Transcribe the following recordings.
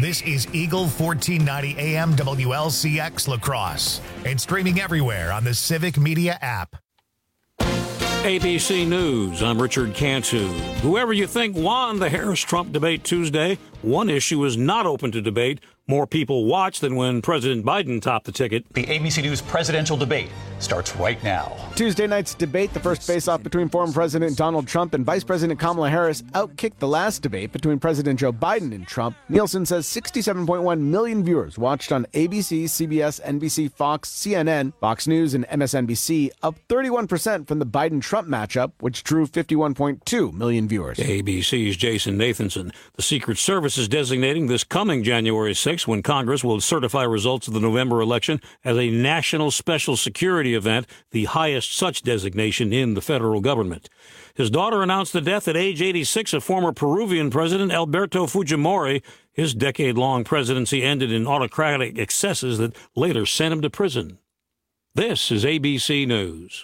This is Eagle 1490 AM WLCX La Crosse and streaming everywhere on the Civic Media app. ABC News, I'm Richard Cantu. Whoever you think won the Harris-Trump debate Tuesday, one issue is not open to debate. More people watch than when President Biden topped the ticket. The ABC News presidential debate starts right now. Tuesday night's debate, the first face-off between former President Donald Trump and Vice President Kamala Harris, outkicked the last debate between President Joe Biden and Trump. Nielsen says 67.1 million viewers watched on ABC, CBS, NBC, Fox, CNN, Fox News, and MSNBC, up 31% from the Biden-Trump matchup, which drew 51.2 million viewers. ABC's Jason Nathanson. The Secret Service is designating this coming January 6th, when Congress will certify results of the November election, as a national special security event, the highest such designation in the federal government. His daughter announced the death at age 86 of former Peruvian President Alberto Fujimori. His decade-long presidency ended in autocratic excesses that later sent him to prison. This is ABC News.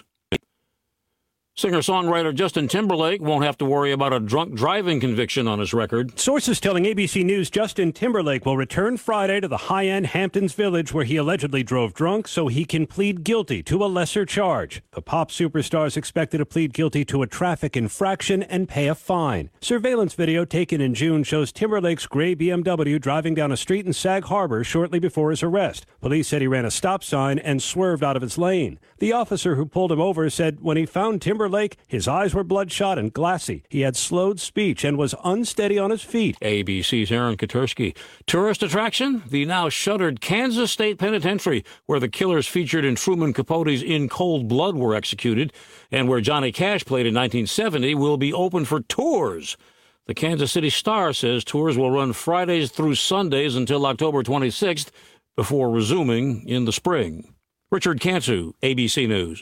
Singer-songwriter Justin Timberlake won't have to worry about a drunk driving conviction on his record. Sources telling ABC News Justin Timberlake will return Friday to the high-end Hamptons Village where he allegedly drove drunk so he can plead guilty to a lesser charge. The pop superstar is expected to plead guilty to a traffic infraction and pay a fine. Surveillance video taken in June shows Timberlake's gray BMW driving down a street in Sag Harbor shortly before his arrest. Police said he ran a stop sign and swerved out of his lane. The officer who pulled him over said when he found Timberlake, his eyes were bloodshot and glassy. He had slowed speech and was unsteady on his feet. ABC's Aaron Katersky. Tourist attraction? The now shuttered Kansas State Penitentiary, where the killers featured in Truman Capote's In Cold Blood were executed, and where Johnny Cash played in 1970, will be open for tours. The Kansas City Star says tours will run Fridays through Sundays until October 26th, before resuming in the spring. Richard Cantu, ABC News.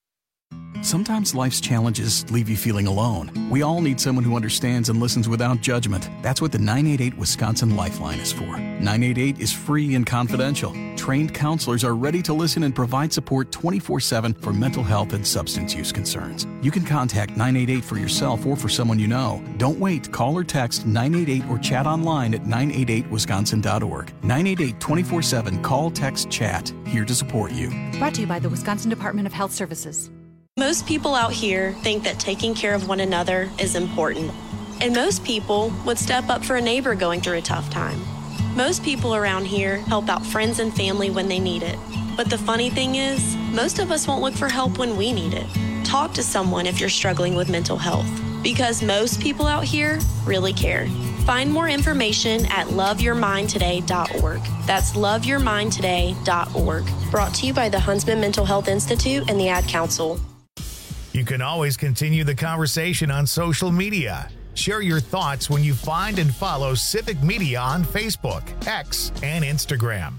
Sometimes life's challenges leave you feeling alone. We all need someone who understands and listens without judgment. That's what the 988 Wisconsin Lifeline is for. 988 is free and confidential. Trained counselors are ready to listen and provide support 24/7 for mental health and substance use concerns. You can contact 988 for yourself or for someone you know. Don't wait. Call or text 988 or chat online at 988wisconsin.org. 988 24/7. Call, text, chat. Here to support you. Brought to you by the Wisconsin Department of Health Services. Most people out here think that taking care of one another is important. And most people would step up for a neighbor going through a tough time. Most people around here help out friends and family when they need it. But the funny thing is, most of us won't look for help when we need it. Talk to someone if you're struggling with mental health, because most people out here really care. Find more information at loveyourmindtoday.org. That's loveyourmindtoday.org. Brought to you by the Huntsman Mental Health Institute and the Ad Council. You can always continue the conversation on social media. Share your thoughts when you find and follow Civic Media on Facebook, X, and Instagram.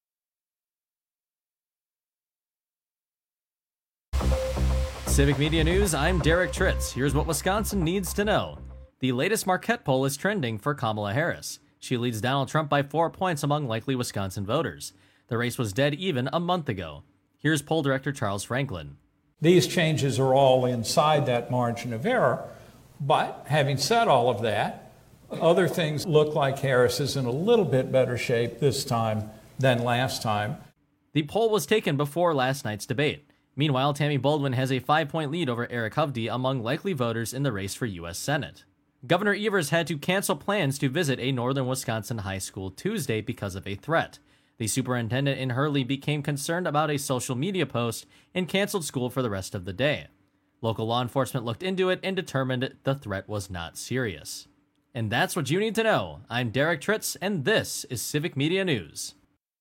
Civic Media News, I'm Derek Tritz. Here's what Wisconsin needs to know. The latest Marquette poll is trending for Kamala Harris. She leads Donald Trump by 4 points among likely Wisconsin voters. The race was dead even a month ago. Here's poll director Charles Franklin. These changes are all inside that margin of error, but having said all of that, other things look like Harris is in a little bit better shape this time than last time. The poll was taken before last night's debate. Meanwhile, Tammy Baldwin has a 5-point lead over Eric Hovde among likely voters in the race for U.S. Senate. Governor Evers had to cancel plans to visit a northern Wisconsin high school Tuesday because of a threat. The superintendent in Hurley became concerned about a social media post and canceled school for the rest of the day. Local law enforcement looked into it and determined the threat was not serious. And that's what you need to know. I'm Derek Tritz, and this is Civic Media News.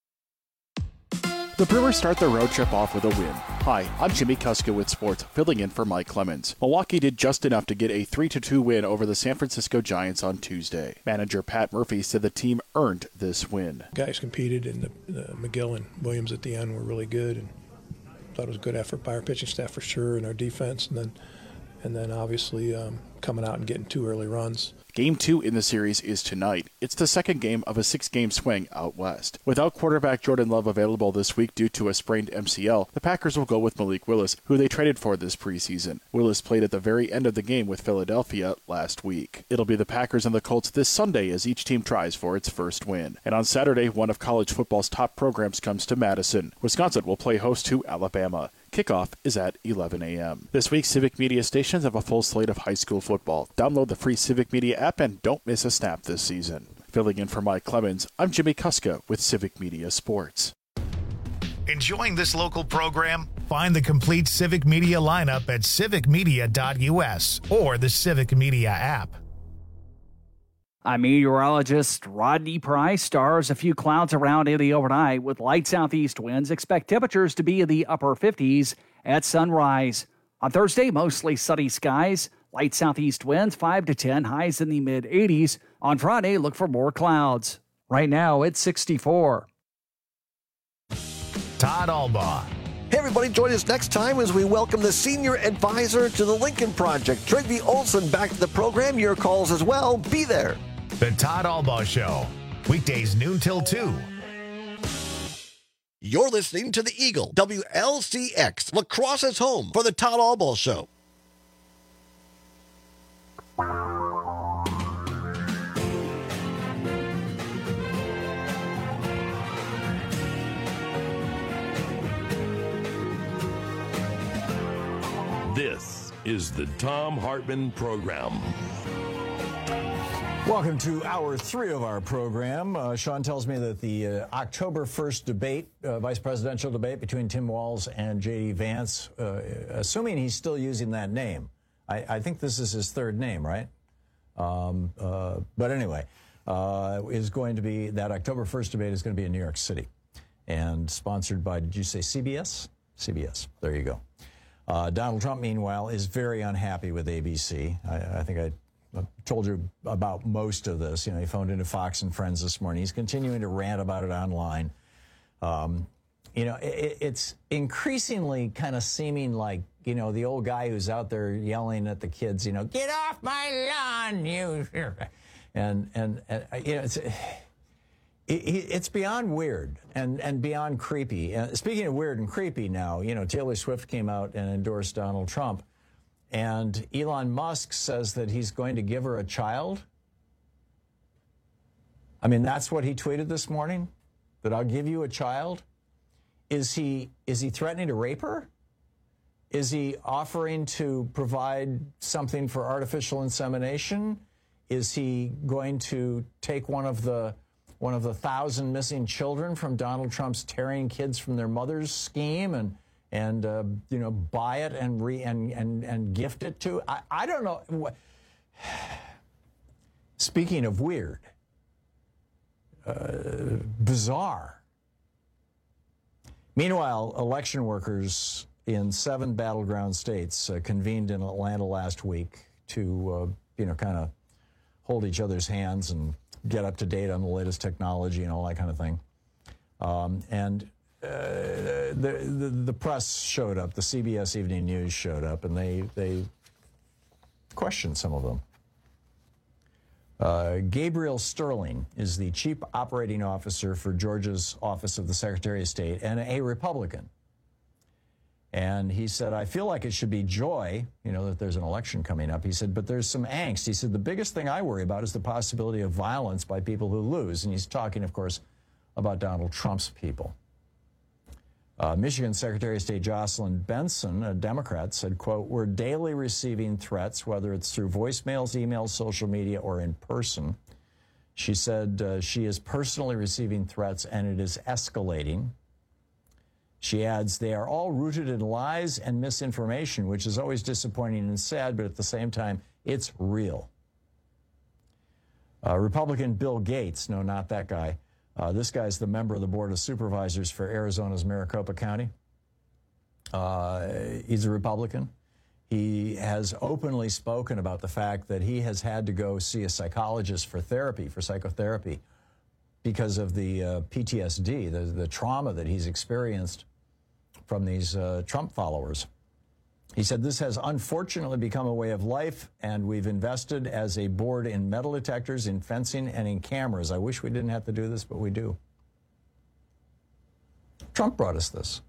The Brewers start their road trip off with a win. Hi, I'm Jimmy Kuska with Sports, filling in for Mike Clemens. Milwaukee did just enough to get a 3-2 win over the San Francisco Giants on Tuesday. Manager Pat Murphy said the team earned this win. Guys competed, and the McGill and Williams at the end were really good, and thought it was a good effort by our pitching staff for sure, and our defense. And then and then obviously coming out and getting 2 early runs. Game 2 in the series is tonight. It's the second game of a 6-game swing out west. Without quarterback Jordan Love available this week due to a sprained MCL, the Packers will go with Malik Willis, who they traded for this preseason. Willis played at the very end of the game with Philadelphia last week. It'll be the Packers and the Colts this Sunday as each team tries for its first win. And on Saturday, one of college football's top programs comes to Madison. Wisconsin will play host to Alabama. Kickoff is at 11 a.m. This week, Civic Media stations have a full slate of high school football. Download the free Civic Media app and don't miss a snap this season. Filling in for Mike Clemens, I'm Jimmy Kuska with Civic Media Sports. Enjoying this local program? Find the complete Civic Media lineup at civicmedia.us or the Civic Media app. I'm meteorologist Rodney Price. Stars, a few clouds around in the overnight with light southeast winds. Expect temperatures to be in the upper 50s at sunrise. On Thursday, mostly sunny skies. Light southeast winds 5 to 10, highs in the mid-80s. On Friday, look for more clouds. Right now, it's 64. Todd Albaugh. Hey, everybody, join us next time as we welcome the senior advisor to the Lincoln Project, Trygve Olsen, back to the program. Your calls as well. Be there. The Todd Albaugh Show. Weekdays noon till 2. You're listening to the Eagle, WLCX, La Crosse's home for the Todd Albaugh Show. This is the Thom Hartmann Program. Welcome to hour 3 of our program. Sean tells me that the October 1st debate, vice presidential debate between Tim Walz and J.D. Vance, assuming he's still using that name. I think this is his third name, right? But anyway, is going to be, that October 1st debate is going to be in New York City and sponsored by, did you say CBS? CBS. There you go. Donald Trump, meanwhile, is very unhappy with ABC. I think I told you about most of this. You know, he phoned into Fox and Friends this morning. He's continuing to rant about it online. You know, it's increasingly kind of seeming like, you know, the old guy who's out there yelling at the kids, you know, get off my lawn, you. And you know, it's beyond weird and beyond creepy. Speaking of weird and creepy now, you know, Taylor Swift came out and endorsed Donald Trump. And Elon Musk says that he's going to give her a child. I mean, that's what he tweeted this morning, that I'll give you a child. Is he threatening to rape her? Is he offering to provide something for artificial insemination? Is he going to take one of the 1,000 missing children from Donald Trump's tearing kids from their mothers scheme and you know, buy it and gift it to? I don't know. Speaking of weird, bizarre. Meanwhile, election workers in 7 battleground states convened in Atlanta last week to you know, kind of hold each other's hands and get up to date on the latest technology and all that kind of thing. The press showed up, the CBS Evening News showed up, and they questioned some of them. Gabriel Sterling is the Chief Operating Officer for Georgia's Office of the Secretary of State and a Republican. And he said, I feel like it should be joy, you know, that there's an election coming up. He said, but there's some angst. He said, the biggest thing I worry about is the possibility of violence by people who lose. And he's talking, of course, about Donald Trump's people. Michigan Secretary of State Jocelyn Benson, a Democrat, said, quote, we're daily receiving threats, whether it's through voicemails, emails, social media, or in person. She said she is personally receiving threats, and it is escalating. She adds, they are all rooted in lies and misinformation, which is always disappointing and sad, but at the same time, it's real. Republican Bill Gates, no, not that guy. This guy's the member of the Board of Supervisors for Arizona's Maricopa County. He's a Republican. He has openly spoken about the fact that he has had to go see a psychologist for therapy, for psychotherapy, because of the PTSD, the trauma that he's experienced from these Trump followers. He said, this has unfortunately become a way of life, and we've invested as a board in metal detectors, in fencing, and in cameras. I wish we didn't have to do this, but we do. Trump brought us this.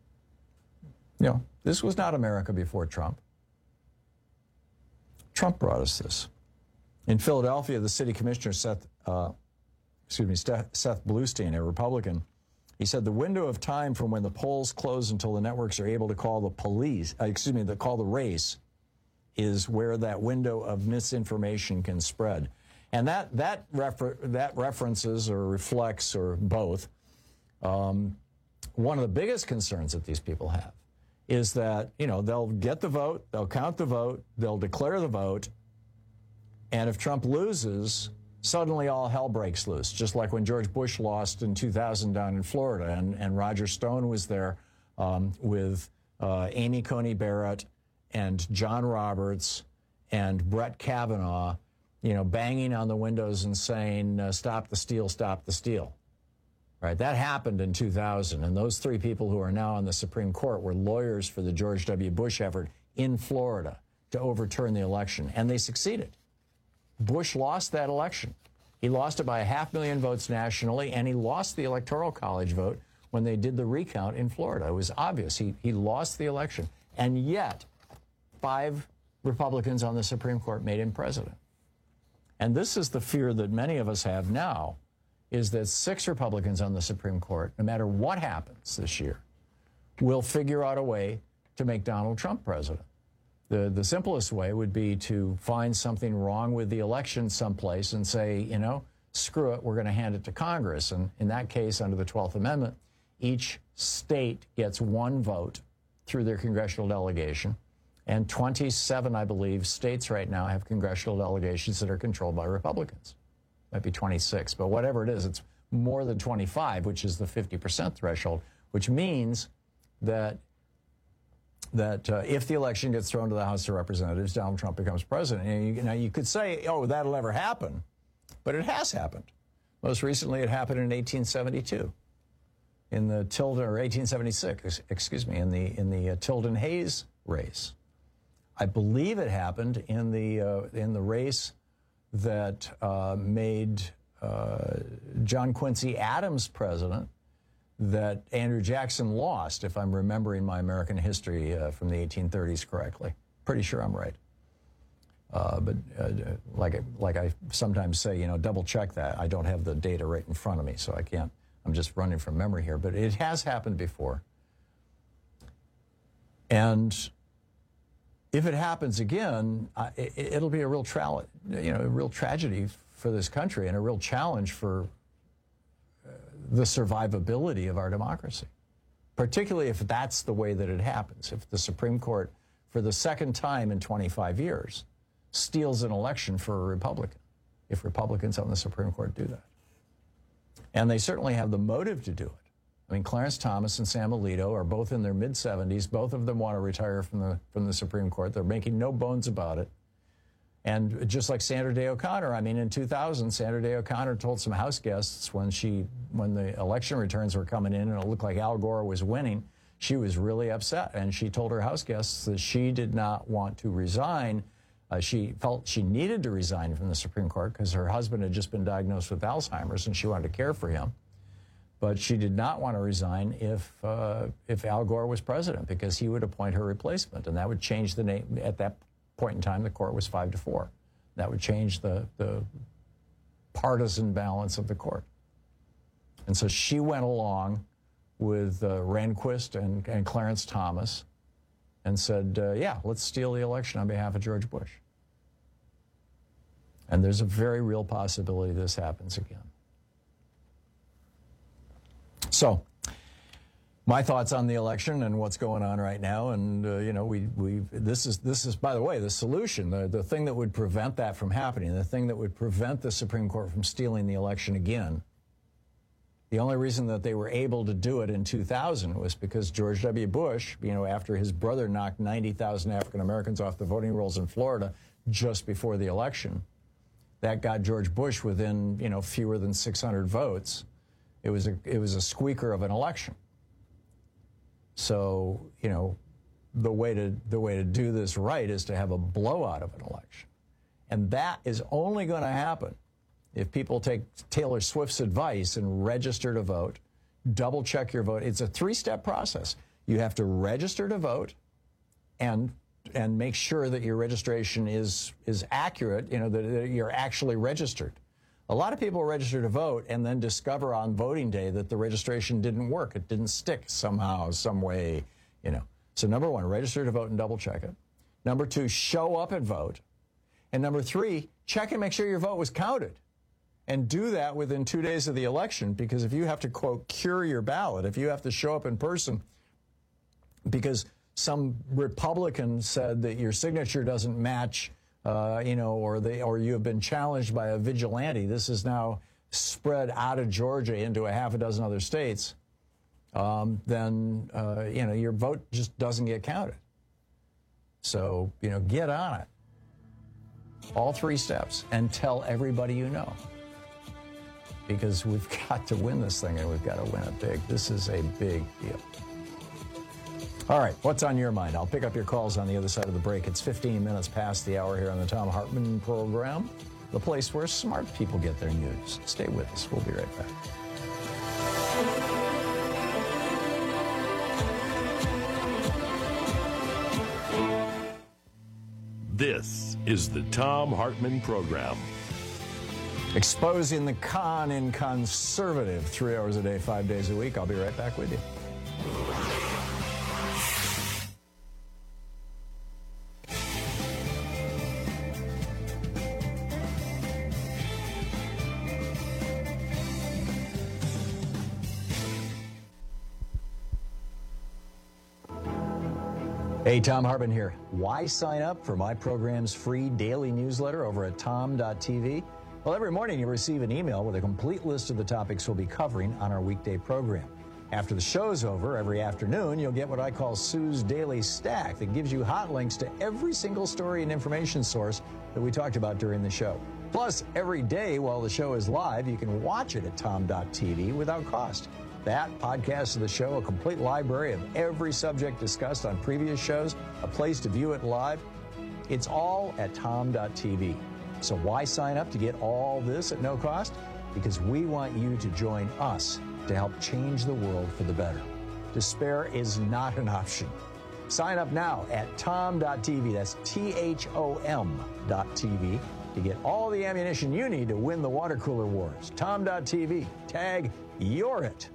This was not America before Trump. Trump brought us this. In Philadelphia, the city commissioner, Seth Bluestein, a Republican, he said the window of time from when the polls close until the networks are able to call the race is where that window of misinformation can spread. And that references or reflects, or both, one of the biggest concerns that these people have is that, they'll get the vote, they'll count the vote, they'll declare the vote, and if Trump loses, suddenly all hell breaks loose, just like when George Bush lost in 2000 down in Florida, and Roger Stone was there with Amy Coney Barrett and John Roberts and Brett Kavanaugh, banging on the windows and saying, stop the steal, stop the steal. Right, that happened in 2000, and those three people who are now on the Supreme Court were lawyers for the George W. Bush effort in Florida to overturn the election, and they succeeded. Bush lost that election. He lost it by 500,000 votes nationally, and he lost the Electoral College vote when they did the recount in Florida. It was obvious. He lost the election, and yet 5 Republicans on the Supreme Court made him president. And this is the fear that many of us have now, is that 6 Republicans on the Supreme Court, no matter what happens this year, will figure out a way to make Donald Trump president. The simplest way would be to find something wrong with the election someplace and say, screw it, we're going to hand it to Congress. And in that case, under the 12th Amendment, each state gets 1 vote through their congressional delegation. And 27, I believe, states right now have congressional delegations that are controlled by Republicans. Might be 26, but whatever it is, it's more than 25, which is the 50% threshold, which means that if the election gets thrown to the House of Representatives, Donald Trump becomes president. And you could say, oh, that'll never happen, but it has happened. Most recently, it happened in 1872, in the Tilden, or 1876, excuse me, in the Tilden-Hayes race. I believe it happened in the race that made John Quincy Adams president, that Andrew Jackson lost, if I'm remembering my American history from the 1830s correctly. Pretty sure I'm right. But like I sometimes say, double check that. I don't have the data right in front of me, so I can't. I'm just running from memory here. But it has happened before. And if it happens again, it'll be a real tragedy for this country and a real challenge for the survivability of our democracy, particularly if that's the way that it happens. If the Supreme Court, for the second time in 25 years, steals an election for a Republican, if Republicans on the Supreme Court do that. And they certainly have the motive to do it. I mean, Clarence Thomas and Sam Alito are both in their mid-70s. Both of them want to retire from the Supreme Court. They're making no bones about it. And just like Sandra Day O'Connor, I mean, in 2000, Sandra Day O'Connor told some House guests when the election returns were coming in and it looked like Al Gore was winning, she was really upset. And she told her House guests that she did not want to resign. She felt she needed to resign from the Supreme Court because her husband had just been diagnosed with Alzheimer's and she wanted to care for him. But she did not want to resign if Al Gore was president, because he would appoint her replacement, and that would change the name. At that point in time, the court was 5-4. That would change the partisan balance of the court. And so she went along with Rehnquist and Clarence Thomas and said, yeah, let's steal the election on behalf of George Bush. And there's a very real possibility this happens again. So, my thoughts on the election and what's going on right now, and this is by the way the solution, the thing that would prevent that from happening, the thing that would prevent the Supreme Court from stealing the election again. The only reason that they were able to do it in 2000 was because George W. Bush, after his brother knocked 90,000 African Americans off the voting rolls in Florida just before the election, that got George Bush within fewer than 600 votes. It was a squeaker of an election. So, the way to do this right is to have a blowout of an election. And that is only going to happen if people take Taylor Swift's advice and register to vote, double check your vote. It's a 3-step process. You have to register to vote and make sure that your registration is accurate, that you're actually registered. A lot of people register to vote and then discover on voting day that the registration didn't work. It didn't stick somehow, some way, So number 1, register to vote and double check it. Number 2, show up and vote. And number 3, check and make sure your vote was counted. And do that within 2 days of the election, because if you have to, quote, cure your ballot, if you have to show up in person because some Republican said that your signature doesn't match, or you have been challenged by a vigilante, this is now spread out of Georgia into a half a dozen other states, then your vote just doesn't get counted. So, get on it. All 3 steps, and tell everybody you know. Because we've got to win this thing, and we've got to win it big. This is a big deal. All right, what's on your mind? I'll pick up your calls on the other side of the break. It's 15 minutes past the hour here on the Thom Hartmann program, the place where smart people get their news. Stay with us. We'll be right back. This is the Thom Hartmann program. Exposing the con in conservative, 3 hours a day, 5 days a week. I'll be right back with you. Hey, Thom Hartmann here. Why sign up for my program's free daily newsletter over at tom.tv? Well, every morning you'll receive an email with a complete list of the topics we'll be covering on our weekday program. After the show's over, every afternoon, you'll get what I call Sue's Daily Stack that gives you hot links to every single story and information source that we talked about during the show. Plus, every day while the show is live, you can watch it at tom.tv without cost. That, podcast of the show, a complete library of every subject discussed on previous shows, a place to view it live. It's all at tom.tv. So why sign up to get all this at no cost? Because we want you to join us to help change the world for the better. Despair is not an option. Sign up now at tom.tv. That's THOM.tv to get all the ammunition you need to win the water cooler wars. tom.tv. Tag You're It.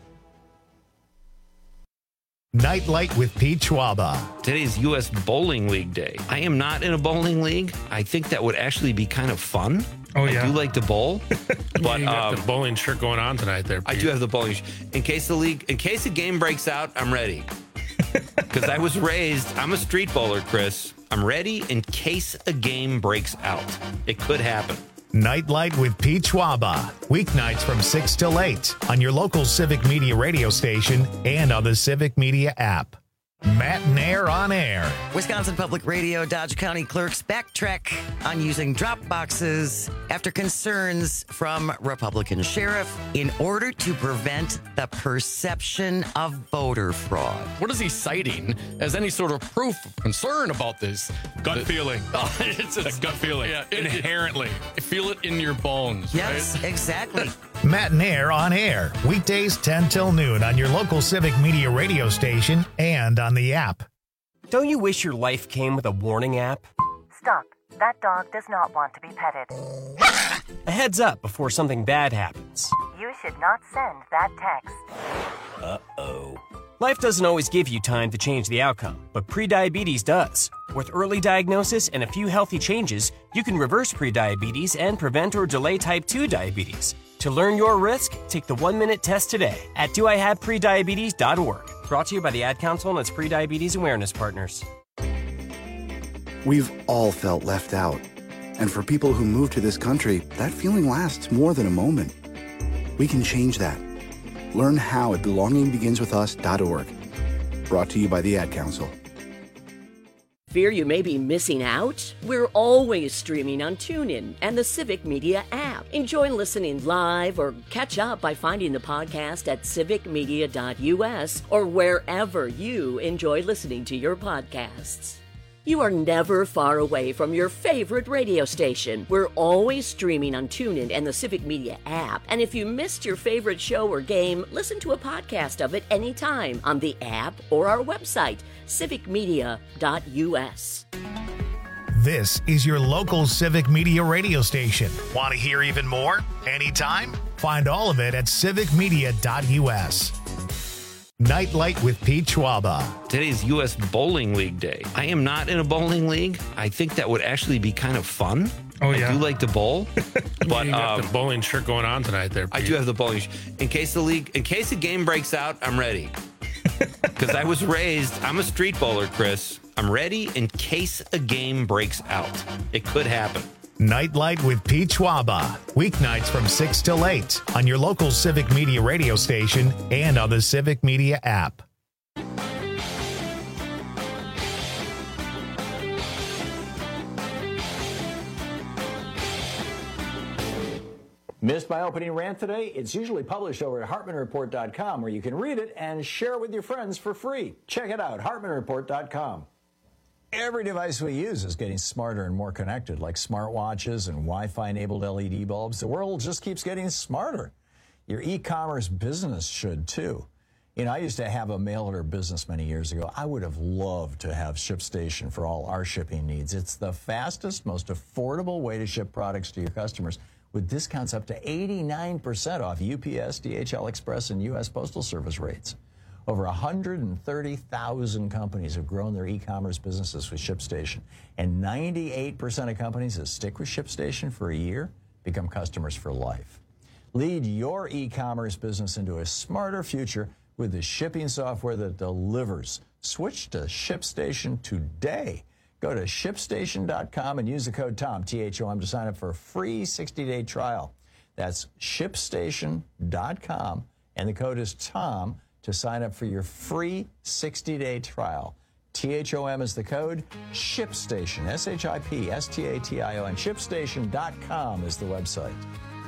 Nightlight with Pete Schwaba. Today's U.S. Bowling League Day. I am not in a bowling league. I think that would actually be kind of fun. Oh, yeah. I do like to bowl. But you got the bowling shirt going on tonight there, Pete. I do have the bowling shirt. In case a game breaks out, I'm ready. Because I was raised, I'm a street bowler, Chris. I'm ready in case a game breaks out. It could happen. Nightlight with Pete Schwaba. Weeknights from 6 till 8 on your local Civic Media radio station and on the Civic Media app. Matt Nair on air. Wisconsin Public Radio Dodge County clerks backtrack on using drop boxes after concerns from Republican sheriff in order to prevent the perception of voter fraud. What is he citing as any sort of proof of concern about this? Gut feeling. Oh, it's a gut feeling. Yeah, inherently. Feel it in your bones. Yes, right? Exactly. Matt Nair on air. Weekdays 10 till noon on your local Civic Media radio station and on the app. Don't you wish your life came with a warning app? Stop. That dog does not want to be petted. A heads up before something bad happens. You should not send that text. Uh-oh. Life doesn't always give you time to change the outcome, but prediabetes does. With early diagnosis and a few healthy changes, you can reverse prediabetes and prevent or delay type 2 diabetes. To learn your risk, take the 1-minute test today at doihaveprediabetes.org. Brought to you by the Ad Council and its prediabetes awareness partners. We've all felt left out. And for people who move to this country, that feeling lasts more than a moment. We can change that. Learn how at belongingbeginswithus.org. Brought to you by the Ad Council. Fear you may be missing out? We're always streaming on TuneIn and the Civic Media app. Enjoy listening live or catch up by finding the podcast at civicmedia.us or wherever you enjoy listening to your podcasts. You are never far away from your favorite radio station. We're always streaming on TuneIn and the Civic Media app. And if you missed your favorite show or game, listen to a podcast of it anytime on the app or our website, civicmedia.us. This is your local Civic Media radio station. Want to hear even more? Anytime? Find all of it at civicmedia.us. Nightlight with Pete Schwaba. Today's U.S. Bowling League Day. I am not in a bowling league. I think that would actually be kind of fun. Oh, yeah. I do like to bowl. But you got the bowling shirt going on tonight there, Pete. I do have the bowling shirt. In case the game breaks out, I'm ready. Because I was raised, I'm a street bowler, Chris. I'm ready in case a game breaks out. It could happen. Nightlight with Pete Schwaba. Weeknights from 6 till 8 on your local Civic Media radio station and on the Civic Media app. Missed my opening rant today? It's usually published over at HartmanReport.com, where you can read it and share it with your friends for free. Check it out, HartmanReport.com. Every device we use is getting smarter and more connected, like smartwatches and Wi-Fi-enabled LED bulbs. The world just keeps getting smarter. Your e-commerce business should, too. You know, I used to have a mail-order business many years ago. I would have loved to have ShipStation for all our shipping needs. It's the fastest, most affordable way to ship products to your customers, with discounts up to 89% off UPS, DHL Express, and U.S. Postal Service rates. Over 130,000 companies have grown their e-commerce businesses with ShipStation, and 98% of companies that stick with ShipStation for a year become customers for life. Lead your e-commerce business into a smarter future with the shipping software that delivers. Switch to ShipStation today. Go to ShipStation.com and use the code TOM, T-H-O-M, to sign up for a free 60-day trial. That's ShipStation.com, and the code is TOM to sign up for your free 60-day trial. THOM is the code. ShipStation, S-H-I-P-S-T-A-T-I-O-N. ShipStation.com is the website.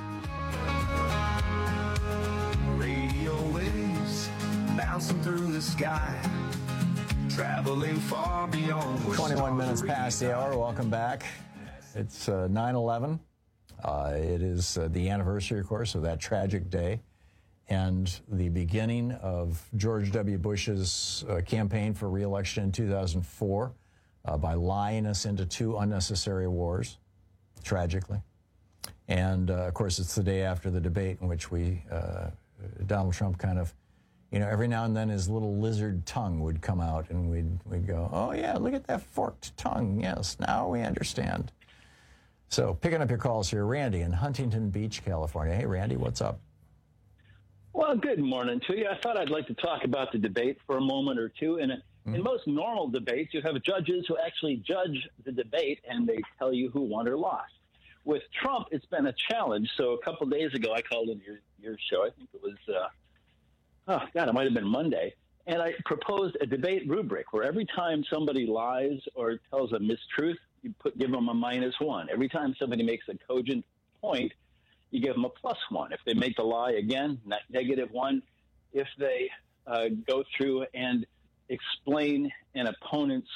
Radio waves bouncing through the sky, traveling far beyond. 21 minutes past the hour. Welcome back. It's 9/11. It is the anniversary, of course, of that tragic day, and the beginning of George W. Bush's campaign for re-election in 2004 by lying us into 2 unnecessary wars, tragically. And, of course, it's the day after the debate in which Donald Trump kind of, you know, every now and then his little lizard tongue would come out, and we'd go, oh, yeah, look at that forked tongue. Yes, now we understand. So picking up your calls here, Randy in Huntington Beach, California. Hey, Randy, what's up? Well, good morning to you. I thought I'd like to talk about the debate for a moment or two. In most normal debates, you have judges who actually judge the debate, and they tell you who won or lost. With Trump, it's been a challenge. So a couple of days ago, I called in your show. I think it was, it might have been Monday. And I proposed a debate rubric where every time somebody lies or tells a mistruth, you give them a -1. Every time somebody makes a cogent point, you give them a +1. If they make the lie again, -1. If they go through and explain an opponent's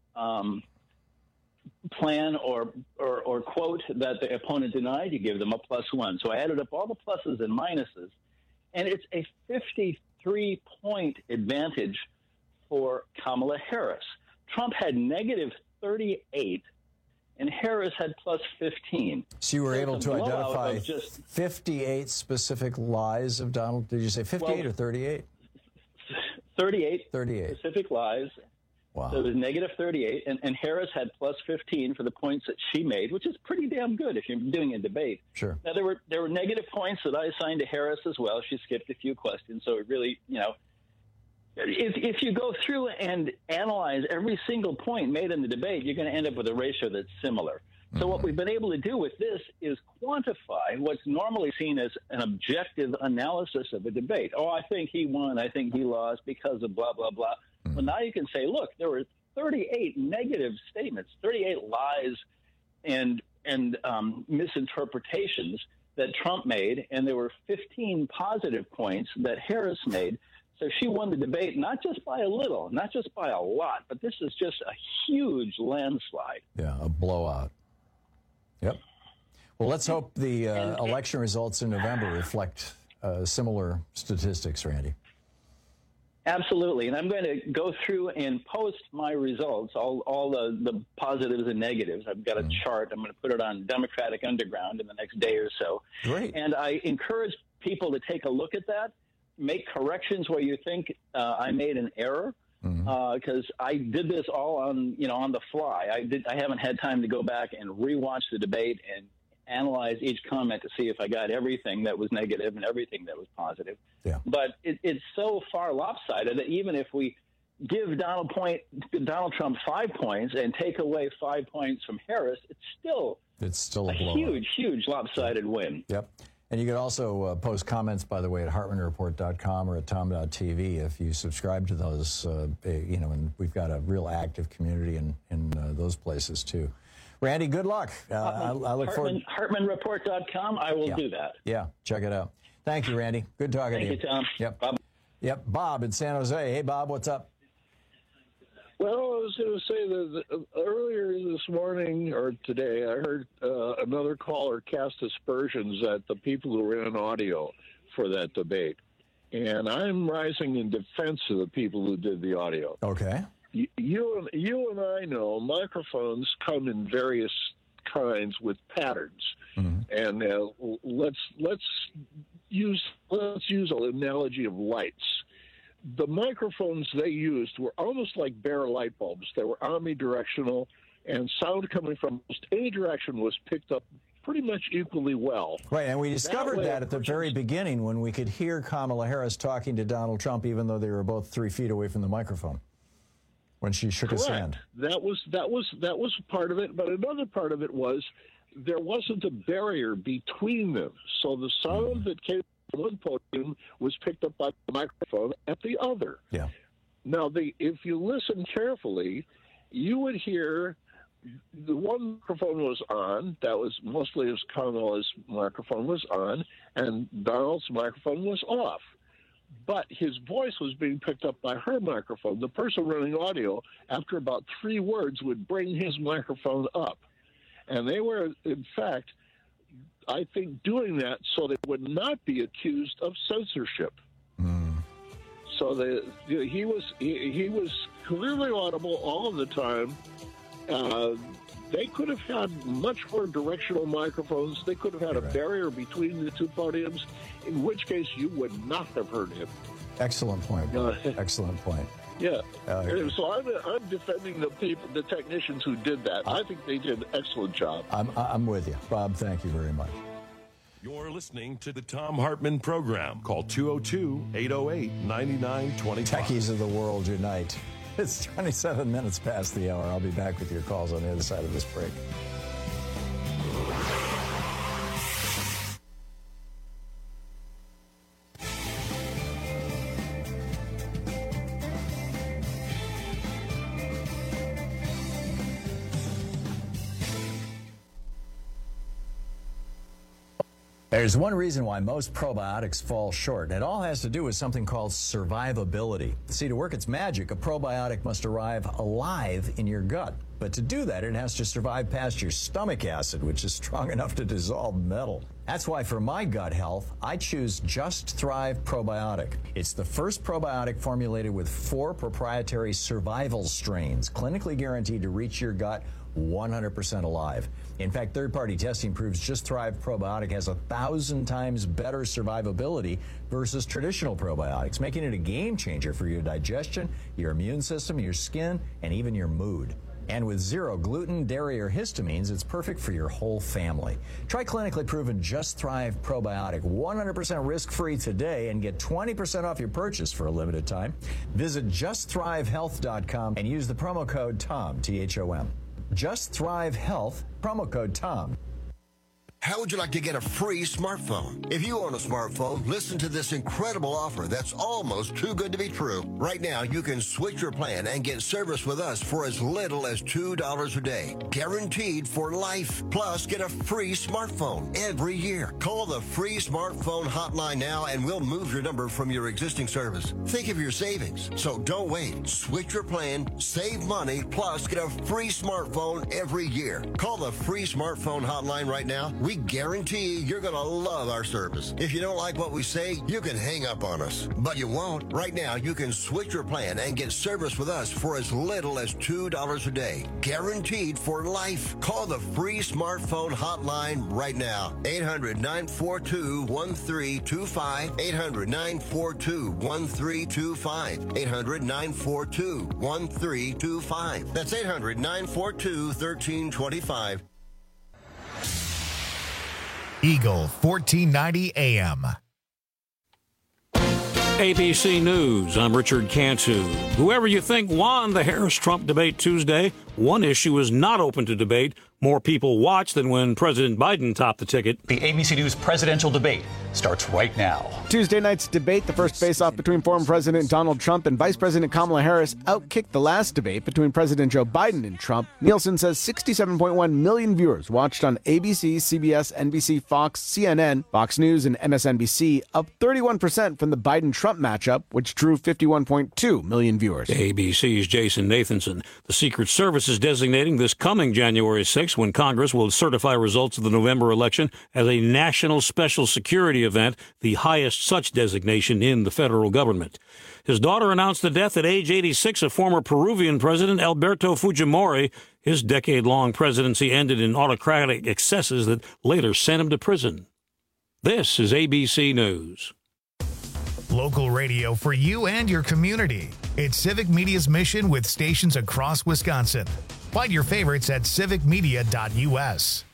plan or quote that the opponent denied, you give them a +1. So I added up all the pluses and minuses, and it's a 53-point advantage for Kamala Harris. Trump had -38, and Harris had +15. So you were able to identify 58 specific lies of Donald. Did you say 58 or 38? 38 38 specific lies. Wow. So it was -38, and Harris had +15 for the points that she made, which is pretty damn good if you're doing a debate. Sure. Now, there were negative points that I assigned to Harris as well. She skipped a few questions, so it really, you know, if you go through and analyze every single point made in the debate, you're going to end up with a ratio that's similar. So what we've been able to do with this is quantify what's normally seen as an objective analysis of a debate. Oh, I think he won, I think he lost because of blah, blah, blah. Well, now you can say, look, there were 38 negative statements, 38 lies and misinterpretations that Trump made, and there were 15 positive points that Harris made. So she won the debate, not just by a little, not just by a lot, but this is just a huge landslide. Yeah, a blowout. Yep. Well, let's hope the election results in November reflect similar statistics, Randy. Absolutely. And I'm going to go through and post my results, all the positives and negatives. I've got a chart. I'm going to put it on Democratic Underground in the next day or so. Great. And I encourage people to take a look at that, make corrections where you think I made an error, because I did this all on the fly. I haven't had time to go back and rewatch the debate and analyze each comment to see if I got everything that was negative and everything that was positive. Yeah. But it's so far lopsided that even if we give Donald Trump 5 points and take away 5 points from Harris, it's still a huge lopsided win. Yep. And you can also post comments, by the way, at HartmanReport.com or at Tom.tv if you subscribe to those, and we've got a real active community in those places, too. Randy, good luck. I look forward. HartmanReport.com. I will do that. Yeah, check it out. Thank you, Randy. Good talking to you. Thank you, Tom. Yep. Bob. Yep. Bob in San Jose. Hey, Bob, what's up? Well, I was going to say that earlier this morning or today, I heard another caller cast aspersions at the people who ran audio for that debate. And I'm rising in defense of the people who did the audio. Okay. You and I know microphones come in various kinds with patterns, and let's use an analogy of lights. The microphones they used were almost like bare light bulbs. They were omnidirectional, and sound coming from almost any direction was picked up pretty much equally well. Right, and we discovered that at the very beginning when we could hear Kamala Harris talking to Donald Trump, even though they were both 3 feet away from the microphone. When she shook his hand. That was part of it, but another part of it was there wasn't a barrier between them. So the sound that came from one podium was picked up by the microphone at the other. Yeah. Now, if you listen carefully, you would hear the one microphone was on. That was mostly as Kamala's microphone was on, and Donald's microphone was off. But his voice was being picked up by her microphone. The person running audio, after about 3 words, would bring his microphone up. And they were, in fact, I think, doing that so they would not be accused of censorship. So he was clearly audible all of the time. They could have had much more directional microphones. They could have had a barrier between the 2 podiums, in which case you would not have heard him. Excellent point. Excellent point. Yeah. So I'm defending the technicians who did that. I think they did an excellent job. I'm with you. Bob, thank you very much. You're listening to the Thom Hartmann Program. Call 202-808-9925. Techies of the world unite. It's 27 minutes past the hour. I'll be back with your calls on the other side of this break. There's one reason why most probiotics fall short, and it all has to do with something called survivability. See, to work its magic, a probiotic must arrive alive in your gut. But to do that, it has to survive past your stomach acid, which is strong enough to dissolve metal. That's why for my gut health, I choose Just Thrive Probiotic. It's the first probiotic formulated with 4 proprietary survival strains, clinically guaranteed to reach your gut 100% alive. In fact, third-party testing proves Just Thrive Probiotic has 1,000 times better survivability versus traditional probiotics, making it a game changer for your digestion, your immune system, your skin, and even your mood. And with 0 gluten, dairy, or histamines, it's perfect for your whole family. Try clinically proven Just Thrive Probiotic 100% risk-free today and get 20% off your purchase for a limited time. Visit JustThriveHealth.com and use the promo code TOM, T-H-O-M. Just Thrive Health, promo code TOM. How would you like to get a free smartphone? If you own a smartphone, listen to this incredible offer that's almost too good to be true. Right now, you can switch your plan and get service with us for as little as $2 a day. Guaranteed for life. Plus, get a free smartphone every year. Call the free smartphone hotline now and we'll move your number from your existing service. Think of your savings. So don't wait. Switch your plan, save money, plus get a free smartphone every year. Call the free smartphone hotline right now. We guarantee you're going to love our service. If you don't like what we say, you can hang up on us. But you won't. Right now, you can switch your plan and get service with us for as little as $2 a day. Guaranteed for life. Call the free smartphone hotline right now. 800-942-1325. 800-942-1325. 800-942-1325. That's 800-942-1325. Eagle 1490 AM. ABC News, I'm Richard Cantu. Whoever you think won the Harris-Trump debate Tuesday, one issue is not open to debate. More people watched than when President Biden topped the ticket. The ABC News presidential debate starts right now. Tuesday night's debate, the first face-off between former President Donald Trump and Vice President Kamala Harris, outkicked the last debate between President Joe Biden and Trump. Nielsen says 67.1 million viewers watched on ABC, CBS, NBC, Fox, CNN, Fox News, and MSNBC, up 31% from the Biden-Trump matchup, which drew 51.2 million viewers. ABC's Jason Nathanson. The Secret Service is designating this coming January 6th, when Congress will certify results of the November election, as a national special security event, the highest such designation in the federal government. His daughter announced the death at age 86 of former Peruvian President Alberto Fujimori. His decade-long presidency ended in autocratic excesses that later sent him to prison. This is ABC News. Local radio for you and your community. It's Civic Media's mission with stations across Wisconsin. Find your favorites at civicmedia.us.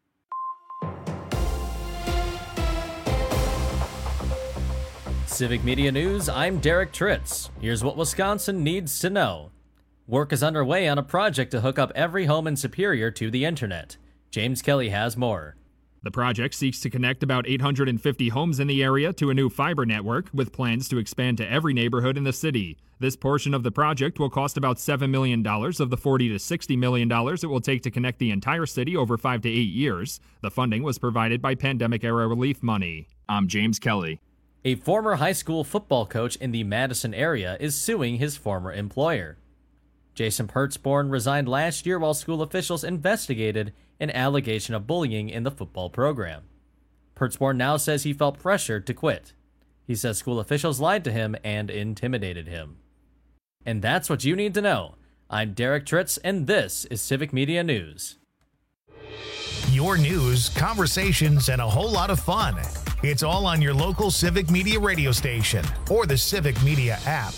Civic Media News, I'm Derek Tritz. Here's what Wisconsin needs to know. Work is underway on a project to hook up every home in Superior to the internet. James Kelly has more. The project seeks to connect about 850 homes in the area to a new fiber network, with plans to expand to every neighborhood in the city. This portion of the project will cost about $7 million of the $40 to $60 million it will take to connect the entire city over 5 to 8 years. The funding was provided by pandemic-era relief money. I'm James Kelly. A former high school football coach in the Madison area is suing his former employer. Jason Pertzborn resigned last year while school officials investigated an allegation of bullying in the football program. Pertzborn now says he felt pressured to quit. He says school officials lied to him and intimidated him. And that's what you need to know. I'm Derek Tritz, and this is Civic Media News. Your news, conversations, and a whole lot of fun. It's all on your local Civic Media radio station or the Civic Media app.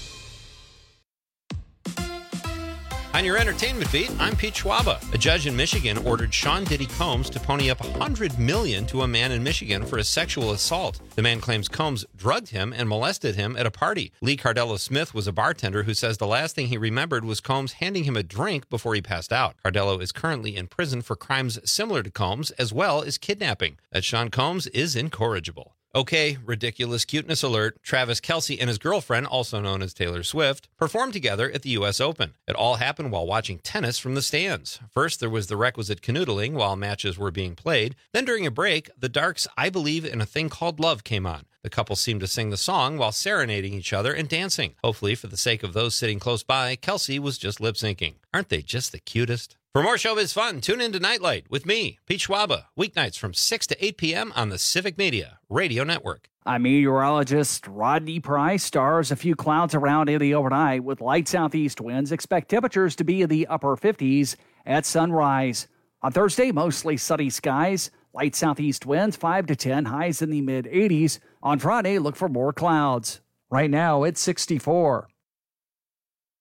On your entertainment beat, I'm Pete Schwaba. A judge in Michigan ordered Sean Diddy Combs to pony up $100 million to a man in Michigan for a sexual assault. The man claims Combs drugged him and molested him at a party. Lee Cardella Smith was a bartender who says the last thing he remembered was Combs handing him a drink before he passed out. Cardella is currently in prison for crimes similar to Combs, as well as kidnapping. That Sean Combs is incorrigible. Okay, ridiculous cuteness alert. Travis Kelce and his girlfriend, also known as Taylor Swift, performed together at the U.S. Open. It all happened while watching tennis from the stands. First, there was the requisite canoodling while matches were being played. Then during a break, the Darks' I Believe in a Thing Called Love came on. The couple seemed to sing the song while serenading each other and dancing. Hopefully, for the sake of those sitting close by, Kelce was just lip-syncing. Aren't they just the cutest? For more showbiz fun, tune in to Nightlight with me, Pete Schwaba, weeknights from 6 to 8 p.m. on the Civic Media Radio Network. I'm meteorologist Rodney Price. Stars, a few clouds around in the overnight with light southeast winds. Expect temperatures to be in the upper 50s at sunrise. On Thursday, mostly sunny skies. Light southeast winds, 5 to 10, highs in the mid-80s. On Friday, look for more clouds. Right now, it's 64.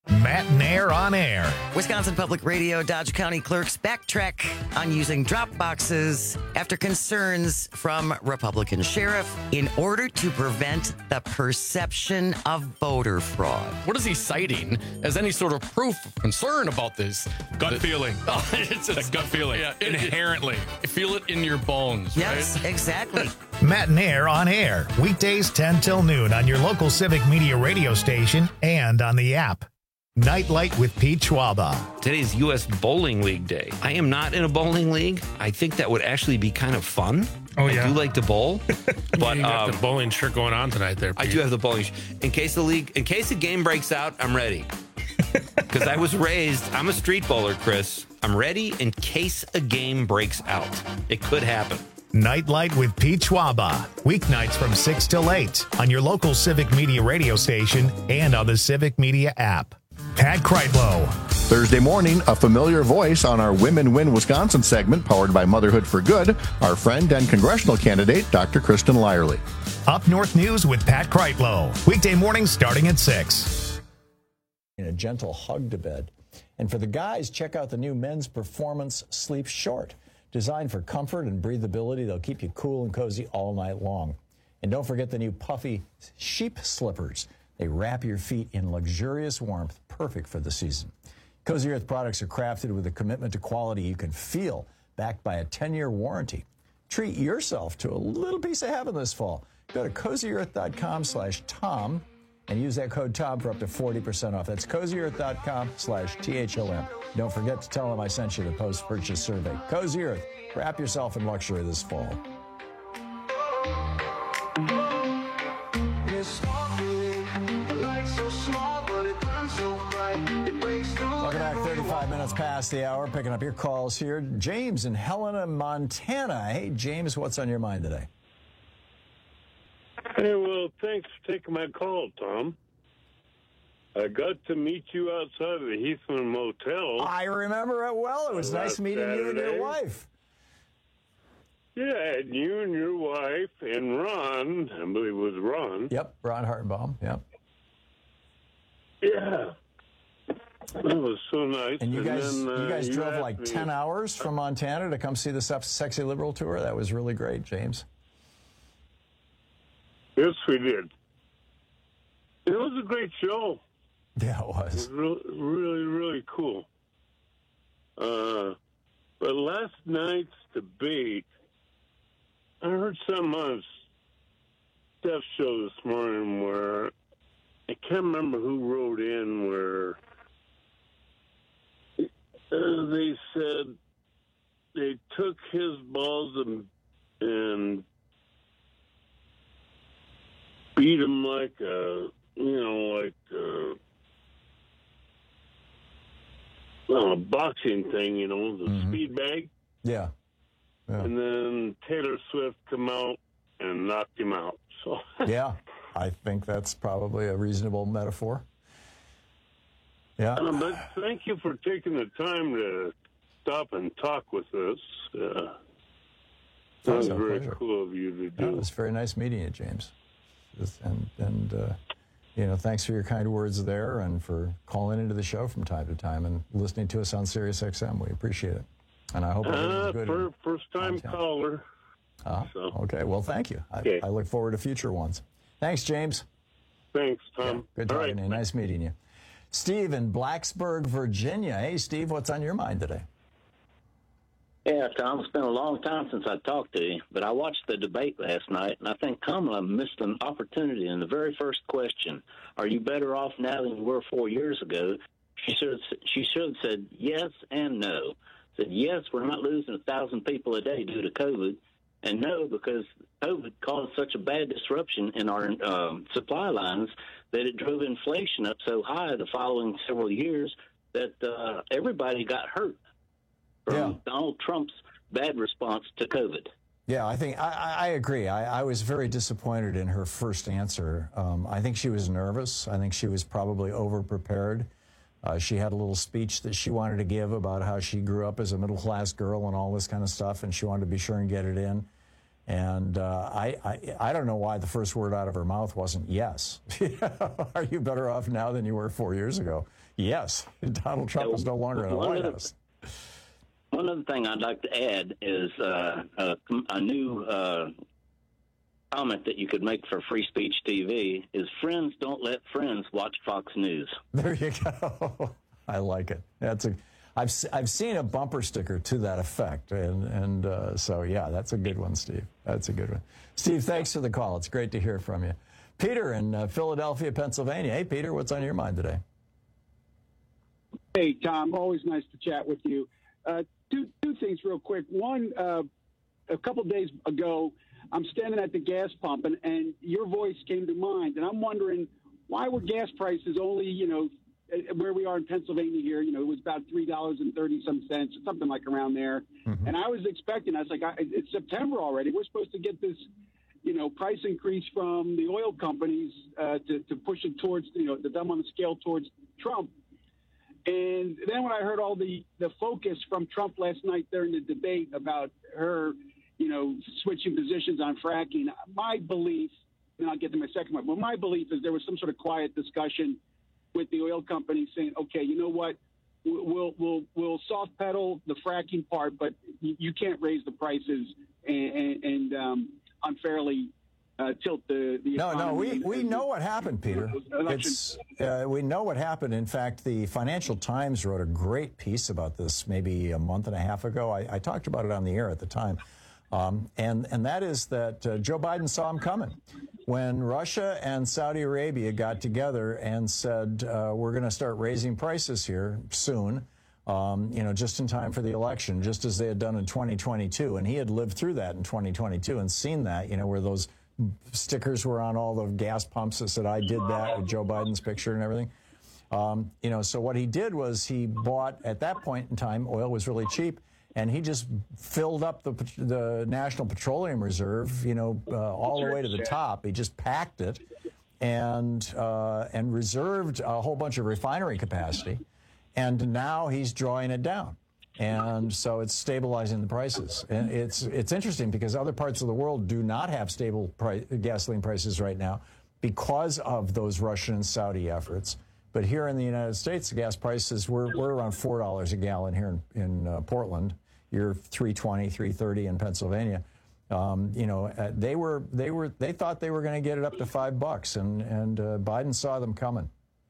Matt Nair on air. Wisconsin Public Radio Dodge County clerks backtrack on using drop boxes after concerns from Republican sheriff in order to prevent the perception of voter fraud. What is he citing as any sort of proof of concern about this? Gut feeling. Oh, it's a gut feeling. Yeah, inherently. Feel it in your bones, yes, right? Exactly. Matt Nair on air. Weekdays 10 till noon on your local Civic Media radio station and on the app. Nightlight with Pete Schwaba. Today's U.S. Bowling League Day. I am not in a bowling league. I think that would actually be kind of fun. Oh, yeah. I do like to bowl. But you got the bowling shirt going on tonight there, Pete. I do have the bowling in case the game breaks out, I'm ready. Because I was raised, I'm a street bowler, Chris. I'm ready in case a game breaks out. It could happen. Nightlight with Pete Schwaba. Weeknights from 6 till 8 on your local Civic Media radio station and on the Civic Media app. Pat Kreitlow. Thursday morning, a familiar voice on our Women Win Wisconsin segment powered by Motherhood for Good, our friend and congressional candidate, Dr. Kristen Lyerly. Up North News with Pat Kreitlow. Weekday mornings starting at 6. A gentle hug to bed. And for the guys, check out the new Men's Performance Sleep Short. Designed for comfort and breathability, they'll keep you cool and cozy all night long. And don't forget the new puffy sheep slippers. They wrap your feet in luxurious warmth, perfect for the season. Cozy Earth products are crafted with a commitment to quality you can feel, backed by a 10-year warranty. Treat yourself to a little piece of heaven this fall. Go to cozyearth.com/Tom and use that code TOM for up to 40% off. That's cozyearth.com/THOM. Don't forget to tell them I sent you the post-purchase survey. Cozy Earth, wrap yourself in luxury this fall. Welcome back, 35 minutes past the hour. Picking up your calls here. James in Helena, Montana. Hey, James, what's on your mind today? Hey, well, thanks for taking my call, Tom. I got to meet you outside of the Heathman Motel. I remember it well. It was nice meeting you and your wife. Yeah, and you and your wife and Ron, I believe it was Ron. Yep, Ron Hartenbaum, yep. Yeah. That was so nice. And you guys you drove like 10 hours from Montana to come see the Sexy Liberal tour? That was really great, James. Yes, we did. It was a great show. Yeah, it was. It was really, really cool. But last night's debate, I heard something on Steph's show this morning where I can't remember who wrote in where they said they took his balls and beat him like a boxing thing, the speed bag. Yeah. And then Taylor Swift come out and knocked him out. So yeah, I think that's probably a reasonable metaphor. Yeah. But thank you for taking the time to stop and talk with us. That was very cool of you to do. It was very nice meeting you, James. And thanks for your kind words there and for calling into the show from time to time and listening to us on Sirius XM. We appreciate it. And I hope everything's good. First-time caller. Okay, well, thank you. I look forward to future ones. Thanks, James. Thanks, Tom. Yeah, good talking to you. Nice meeting you. Steve in Blacksburg, Virginia. Hey, Steve, what's on your mind today? Yeah, Tom, it's been a long time since I talked to you, but I watched the debate last night, and I think Kamala missed an opportunity in the very first question. Are you better off now than you were 4 years ago? She should have said yes and no. Said yes, we're not losing 1,000 people a day due to COVID, and no, because COVID caused such a bad disruption in our supply lines that it drove inflation up so high the following several years that everybody got hurt from Donald Trump's bad response to COVID. Yeah, I think I agree. I was very disappointed in her first answer. I think she was nervous. I think she was probably over-prepared. She had a little speech that she wanted to give about how she grew up as a middle-class girl and all this kind of stuff, and she wanted to be sure and get it in. And I don't know why the first word out of her mouth wasn't yes. Are you better off now than you were 4 years ago? Yes. Donald Trump is no longer in the White House. One other thing I'd like to add is a new comment that you could make for Free Speech TV is friends don't let friends watch Fox News. There you go. I like it. I've seen a bumper sticker to that effect, and so yeah, that's a good one, Steve. That's a good one. Steve, thanks for the call. It's great to hear from you. Peter in Philadelphia, Pennsylvania. Hey, Peter, what's on your mind today? Hey, Tom. Always nice to chat with you. Two things real quick. One, a couple days ago, I'm standing at the gas pump, and your voice came to mind, and I'm wondering why were gas prices only, where we are in Pennsylvania here, it was about $3.30 cents, something like around there. Mm-hmm. And I was expecting, it's September already. We're supposed to get this, price increase from the oil companies to push it towards, the thumb on the scale towards Trump. And then when I heard all the focus from Trump last night during the debate about her, switching positions on fracking, my belief, and I'll get to my second one, but my belief is there was some sort of quiet discussion with the oil company saying, okay, you know what, we'll soft pedal the fracking part, but you can't raise the prices and unfairly tilt the economy. No, we know what happened, Peter. We know what happened. In fact, the Financial Times wrote a great piece about this maybe a month and a half ago. I talked about it on the air at the time. And that is that Joe Biden saw him coming. When Russia and Saudi Arabia got together and said, we're going to start raising prices here soon, just in time for the election, just as they had done in 2022. And he had lived through that in 2022 and seen that, where those stickers were on all the gas pumps that said, I did that, with Joe Biden's picture and everything. So what he did was he bought, at that point in time, oil was really cheap. And he just filled up the National Petroleum Reserve, all the way to the top. He just packed it and reserved a whole bunch of refinery capacity. And now he's drawing it down. And so it's stabilizing the prices. And it's interesting because other parts of the world do not have stable gasoline prices right now because of those Russian and Saudi efforts. But here in the United States, the gas prices, we're around $4 a gallon here in Portland. You're $3.20, $3.30 in Pennsylvania. They thought they were going to get it up to $5, and Biden saw them coming.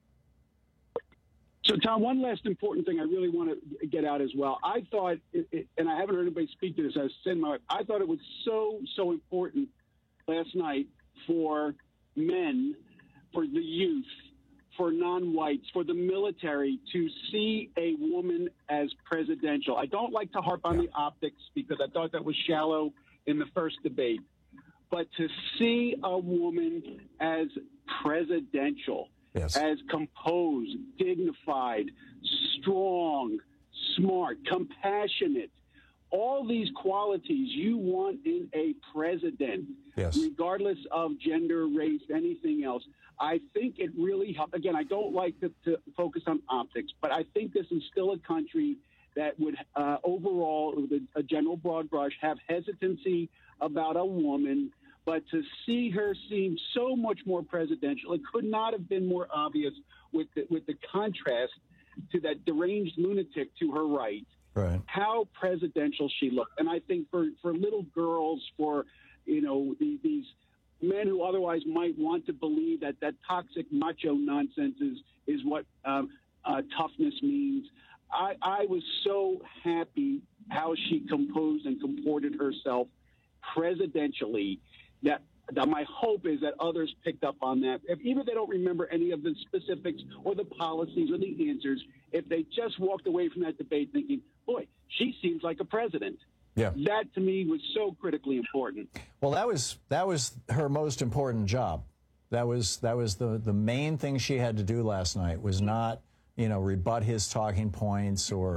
So, Tom, one last important thing I really want to get out as well. I thought, and I haven't heard anybody speak to this, I thought it was so important last night for men, for the youth, for non-whites, for the military to see a woman as presidential. I don't like to harp on the optics because I thought that was shallow in the first debate. But to see a woman as presidential, as composed, dignified, strong, smart, compassionate, all these qualities you want in a president, regardless of gender, race, anything else. I think it really helped. Again, I don't like to focus on optics, but I think this is still a country that would overall, with a general broad brush, have hesitancy about a woman. But to see her seem so much more presidential, it could not have been more obvious with the contrast to that deranged lunatic to her right. Right. How presidential she looked. And I think for little girls, for, these men who otherwise might want to believe that toxic macho nonsense is what toughness means. I was so happy how she composed and comported herself presidentially that my hope is that others picked up on that. Even if they don't remember any of the specifics or the policies or the answers, if they just walked away from that debate thinking, boy, she seems like a president. Yeah. That, to me, was so critically important. Well, that was her most important job. That was the main thing she had to do last night, was not, rebut his talking points or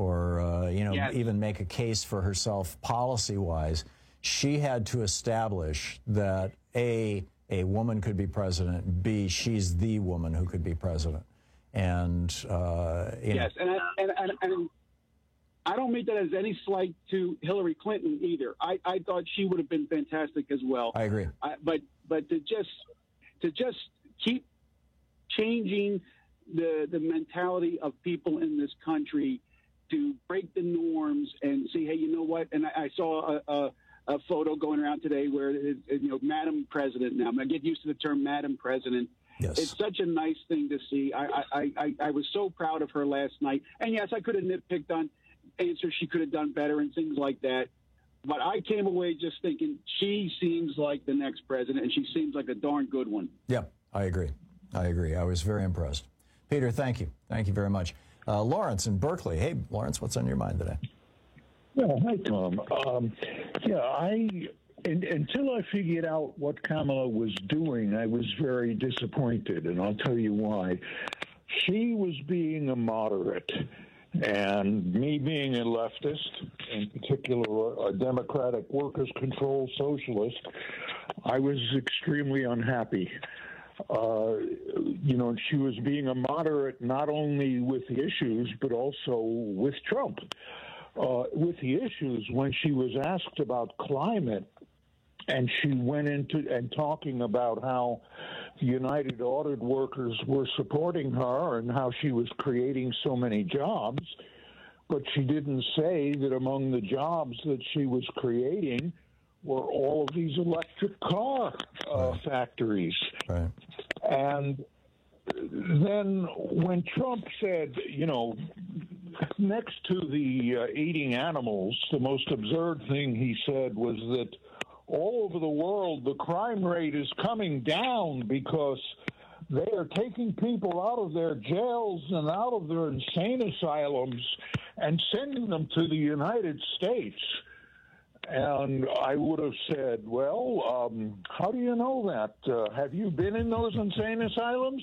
even make a case for herself policy-wise. She had to establish that A, woman could be president, B, she's the woman who could be president. And, yes, and I don't mean that as any slight to Hillary Clinton either. I thought she would have been fantastic as well. I agree. But to just keep changing the mentality of people in this country, to break the norms and say, hey, you know what? And I saw a photo going around today where Madam President. Now I get used to the term Madam President. Yes. It's such a nice thing to see. I was so proud of her last night. And yes, I could have nitpicked on answers she could have done better and things like that. But I came away just thinking she seems like the next president, and she seems like a darn good one. Yep, I agree. I was very impressed. Peter, thank you. Thank you very much. Lawrence in Berkeley. Hey, Lawrence, what's on your mind today? Yeah, hi, Tom. Until I figured out what Kamala was doing, I was very disappointed, and I'll tell you why. She was being a moderate, and me being a leftist, in particular a Democratic Workers' Control Socialist, I was extremely unhappy. She was being a moderate not only with the issues, but also with Trump. With the issues, when she was asked about climate, and she went into and talking about how the United Auto Workers were supporting her and how she was creating so many jobs, but she didn't say that among the jobs that she was creating were all of these electric car factories. Right. And then when Trump said, next to the eating animals, the most absurd thing he said was that all over the world, the crime rate is coming down because they are taking people out of their jails and out of their insane asylums and sending them to the United States. And I would have said, well, how do you know that? Have you been in those insane asylums?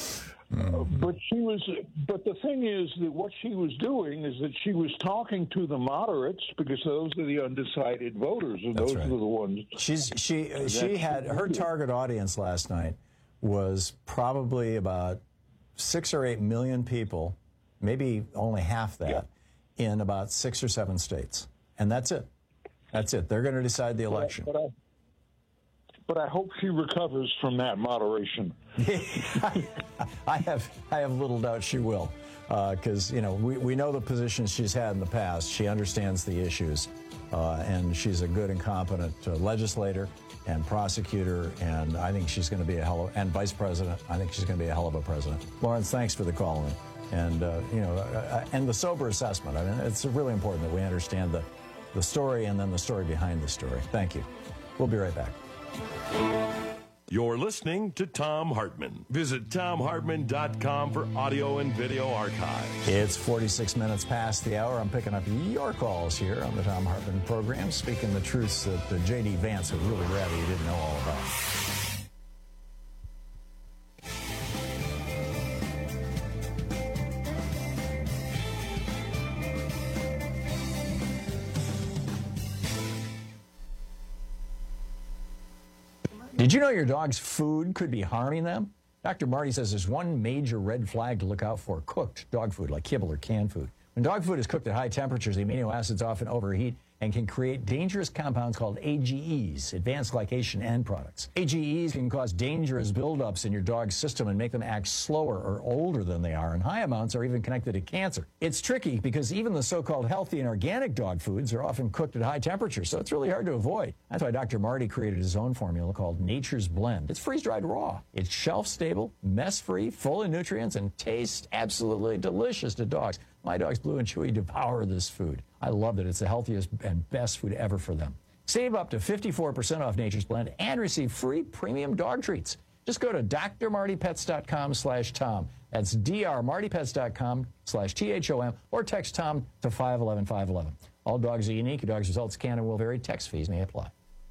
But the thing is that what she was doing is that she was talking to the moderates, because those are the undecided voters, and those are the ones. She had her target audience last night was probably about 6 or 8 million people, maybe only half that, in about 6 or 7 states, and that's it. That's it. They're going to decide the election. But I hope she recovers from that moderation. I have little doubt she will, because we know the positions she's had in the past. She understands the issues, and she's a good and competent legislator and prosecutor. And I think she's going to be and vice president. I think she's going to be a hell of a president. Lawrence, thanks for the call in, and and the sober assessment. I mean, it's really important that we understand the story and then the story behind the story. Thank you. We'll be right back. You're listening to Thom Hartmann. Visit ThomHartmann.com for audio and video archives. It's 46 minutes past the hour. I'm picking up your calls here on the Thom Hartmann program, speaking the truths that J.D. Vance would really rather you didn't know all about. Did you know your dog's food could be harming them? Dr. Marty says there's one major red flag to look out for: cooked dog food, like kibble or canned food. When dog food is cooked at high temperatures, the amino acids often overheat and can create dangerous compounds called AGEs, advanced glycation end products. AGEs can cause dangerous buildups in your dog's system and make them act slower or older than they are, and high amounts are even connected to cancer. It's tricky because even the so-called healthy and organic dog foods are often cooked at high temperatures, so it's really hard to avoid. That's why Dr. Marty created his own formula called Nature's Blend. It's freeze-dried raw. It's shelf-stable, mess-free, full of nutrients, and tastes absolutely delicious to dogs. My dogs, Blue and Chewy, devour this food. I love it. It's the healthiest and best food ever for them. Save up to 54% off Nature's Blend and receive free premium dog treats. Just go to drmartypets.com/Tom. That's drmartypets.com/THOM, or text Tom to 511-511. All dogs are unique. Your dog's results can and will vary. Text fees may apply.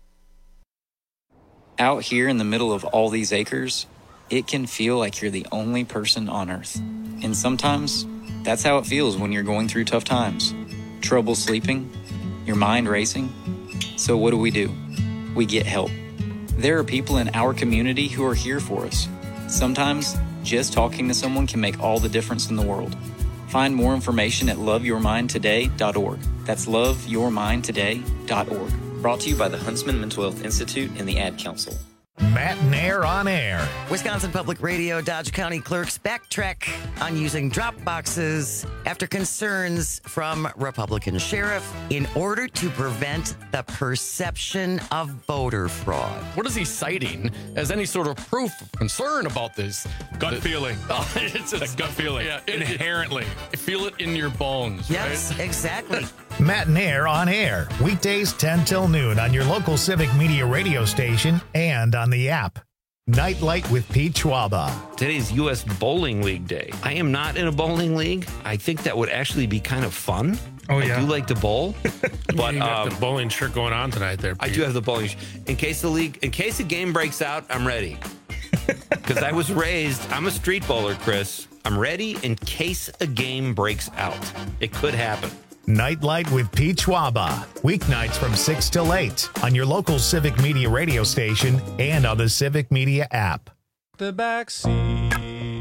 Out here in the middle of all these acres, it can feel like you're the only person on Earth. And sometimes that's how it feels when you're going through tough times. Trouble sleeping, your mind racing. So what do? We get help. There are people in our community who are here for us. Sometimes just talking to someone can make all the difference in the world. Find more information at loveyourmindtoday.org. That's loveyourmindtoday.org. Brought to you by the Huntsman Mental Health Institute and the Ad Council. Matt and Air on Air. Wisconsin Public Radio Dodge County clerks backtrack on using drop boxes after concerns from Republican sheriff in order to prevent the perception of voter fraud. What is he citing as any sort of proof of concern about this? Gut feeling. Oh, it's a gut feeling. Yeah, inherently. Feel it in your bones. Yes, right? exactly. Matt and Air on Air. Weekdays 10 till noon on your local Civic Media radio station and on the app. Nightlight with Pete Schwaba. Today's U.S. Bowling League Day. I am not in a bowling league. I think that would actually be kind of fun. Oh, yeah. I do like to bowl. But you got the bowling shirt going on tonight there, Pete. I do have the bowling shirt. In case the game breaks out, I'm ready. Because I was raised, I'm a street bowler, Chris. I'm ready in case a game breaks out. It could happen. Nightlight with Pete Schwaba. Weeknights from 6 till 8 on your local Civic Media radio station and on the Civic Media app. The back seat.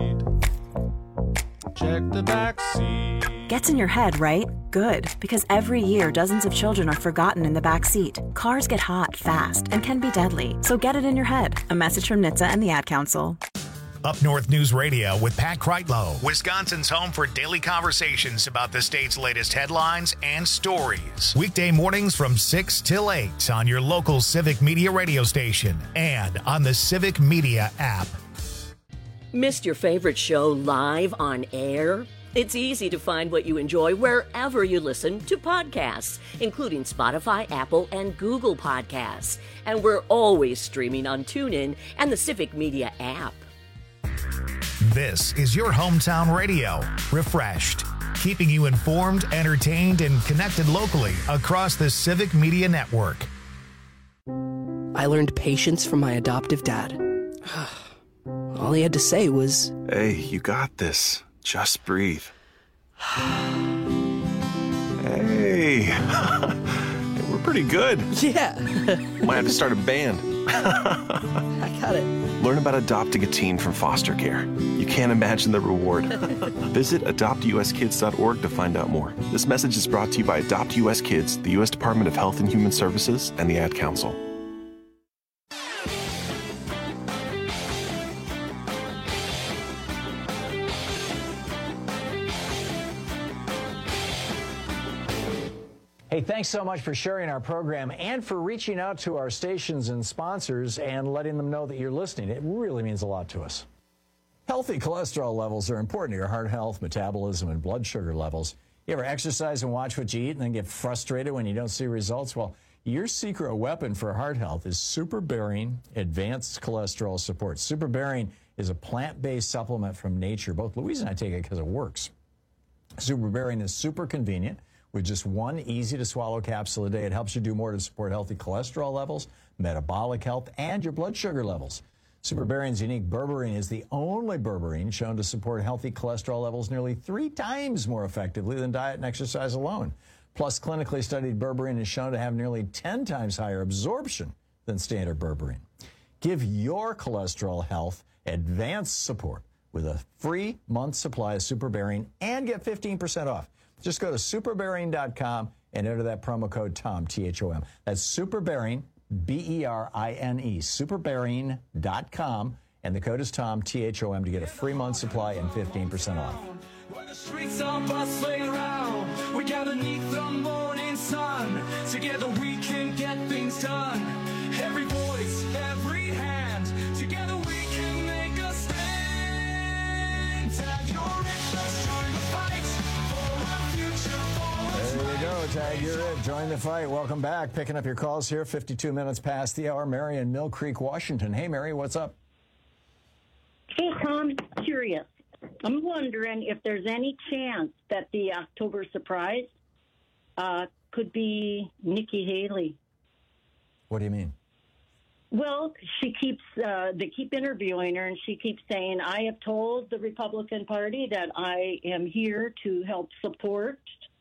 Check the back seat. Gets in your head, right? Good, because every year dozens of children are forgotten in the back seat. Cars get hot fast and can be deadly, so get it in your head. A message from NHTSA and the Ad Council. Up North News Radio with Pat Kreitlow, Wisconsin's home for daily conversations about the state's latest headlines and stories. Weekday mornings from 6 till 8 on your local Civic Media radio station and on the Civic Media app. Missed your favorite show live on air? It's easy to find what you enjoy wherever you listen to podcasts, including Spotify, Apple, and Google Podcasts. And we're always streaming on TuneIn and the Civic Media app. This is your hometown radio, refreshed, keeping you informed, entertained, and connected locally across the Civic Media Network. I learned patience from my adoptive dad. All he had to say was, "Hey, you got this. Just breathe." Hey, we're pretty good. Yeah. Might have to start a band. I got it. Learn about adopting a teen from foster care. You can't imagine the reward. Visit adoptuskids.org to find out more. This message is brought to you by Adopt US Kids, the U.S. Department of Health and Human Services, and the Ad Council. Hey, thanks so much for sharing our program and for reaching out to our stations and sponsors and letting them know that you're listening. It really means a lot to us. Healthy cholesterol levels are important to your heart health, metabolism, and blood sugar levels. You ever exercise and watch what you eat and then get frustrated when you don't see results? Well, your secret weapon for heart health is SuperBearing Advanced Cholesterol Support. SuperBearing is a plant-based supplement from nature. Both Louise and I take it because it works. SuperBearing is super convenient. With just one easy-to-swallow capsule a day, it helps you do more to support healthy cholesterol levels, metabolic health, and your blood sugar levels. SuperBearing's unique berberine is the only berberine shown to support healthy cholesterol levels nearly 3 times more effectively than diet and exercise alone. Plus, clinically studied berberine is shown to have nearly 10 times higher absorption than standard berberine. Give your cholesterol health advanced support with a free month supply of SuperBearing and get 15% off. Just go to superbearing.com and enter that promo code TOM, T-H-O-M. That's SuperBearing, B-E-R-I-N-E, superbearing.com, and the code is TOM, T-H-O-M, to get a free month supply and 15% off. When the streets are bustling around, we gather neath the morning sun. Together we can get things done. Every voice, every hand, together we can make a stand. Tag your interest, join the fight. There you go, Tag, you're it. Join the fight. Welcome back. Picking up your calls here, 52 minutes past the hour. Mary in Mill Creek, Washington. Hey, Mary, what's up? Hey, Tom, curious. I'm wondering if there's any chance that the October surprise could be Nikki Haley. What do you mean? Well, she keeps they keep interviewing her, and she keeps saying, "I have told the Republican Party that I am here to help support,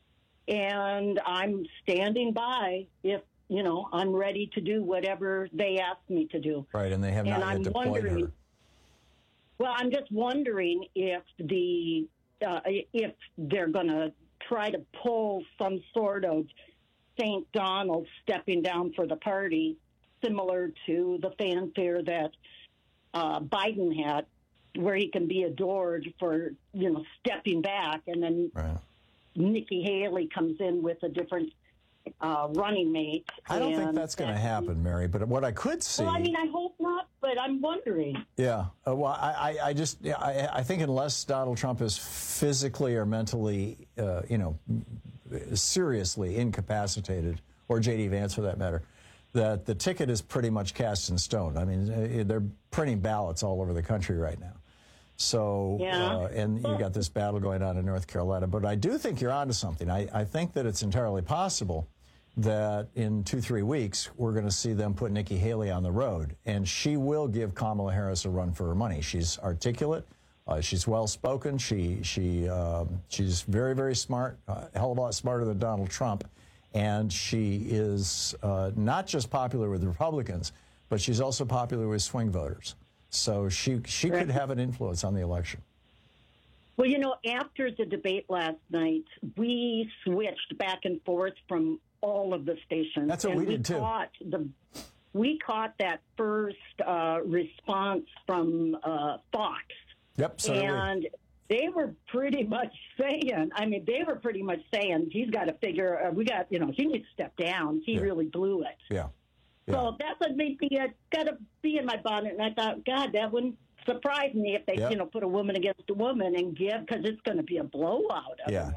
and I'm standing by if I'm ready to do whatever they ask me to do." Right, and they have not yet deployed her. Well, I'm just wondering if the if they're going to try to pull some sort of St. Donald stepping down for the party, similar to the fanfare that Biden had, where he can be adored for, stepping back, and then Nikki Haley comes in with a different running mate. I don't think that's going to happen, Mary, but what I could see... Well, I hope not, but I'm wondering. Yeah. I think unless Donald Trump is physically or mentally, seriously incapacitated, or J.D. Vance for that matter, that the ticket is pretty much cast in stone. I mean, they're printing ballots all over the country right now. So, and you got this battle going on in North Carolina. But I do think you're onto something. I think that it's entirely possible that in 2-3 weeks, we're going to see them put Nikki Haley on the road. And she will give Kamala Harris a run for her money. She's articulate. She's well-spoken. She's very, very smart, a hell of a lot smarter than Donald Trump. And she is not just popular with Republicans, but she's also popular with swing voters. So she could have an influence on the election. Well, after the debate last night, we switched back and forth from all of the stations. That's what we did, too. We caught that first response from Fox. Yep, so and they were pretty much saying, he's got to figure, he needs to step down. He really blew it. Yeah. So that's what made me got to be in my bonnet. And I thought, God, that wouldn't surprise me if they, put a woman against a woman and give, because it's going to be a blowout.